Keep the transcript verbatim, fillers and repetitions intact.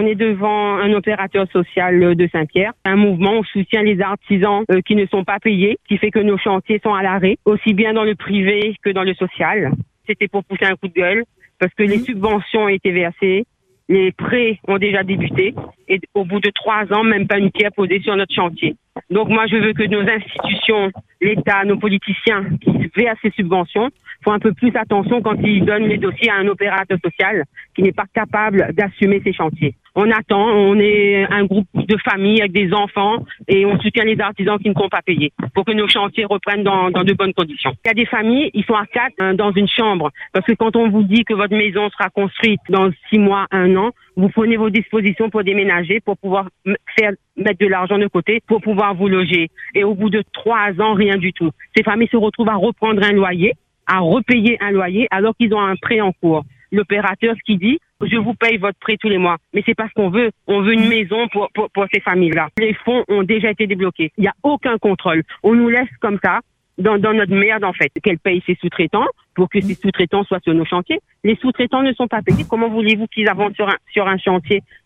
On est devant un opérateur social de Saint-Pierre, un mouvement, on soutient les artisans euh, qui ne sont pas payés, qui fait que nos chantiers sont à l'arrêt, aussi bien dans le privé que dans le social. C'était pour pousser un coup de gueule, parce que les subventions ont été versées, les prêts ont déjà débuté, et au bout de trois ans, même pas une pierre posée sur notre chantier. Donc moi, je veux que nos institutions, l'État, nos politiciens qui versent ces subventions font un peu plus attention quand ils donnent les dossiers à un opérateur social qui n'est pas capable d'assumer ces chantiers. On attend, on est un groupe de familles avec des enfants et on soutient les artisans qui ne sont pas payés pour que nos chantiers reprennent dans, dans de bonnes conditions. Il y a des familles, ils sont à quatre hein, dans une chambre parce que quand on vous dit que votre maison sera construite dans six mois, un an, vous prenez vos dispositions pour déménager, pour pouvoir faire mettre de l'argent de côté, pour pouvoir vous loger. Et au bout de trois ans, rien du tout. Ces familles se retrouvent à reprendre un loyer, à repayer un loyer alors qu'ils ont un prêt en cours. L'opérateur, ce qu'il dit, je vous paye votre prêt tous les mois. Mais c'est pas ce qu'on veut. On veut une maison pour, pour, pour ces familles-là. Les fonds ont déjà été débloqués. Il n'y a aucun contrôle. On nous laisse comme ça, dans, dans notre merde, en fait. Qu'elle paye ses sous-traitants pour que ces sous-traitants soient sur nos chantiers. Les sous-traitants ne sont pas payés. Comment voulez-vous qu'ils avancent sur un, sur un chantier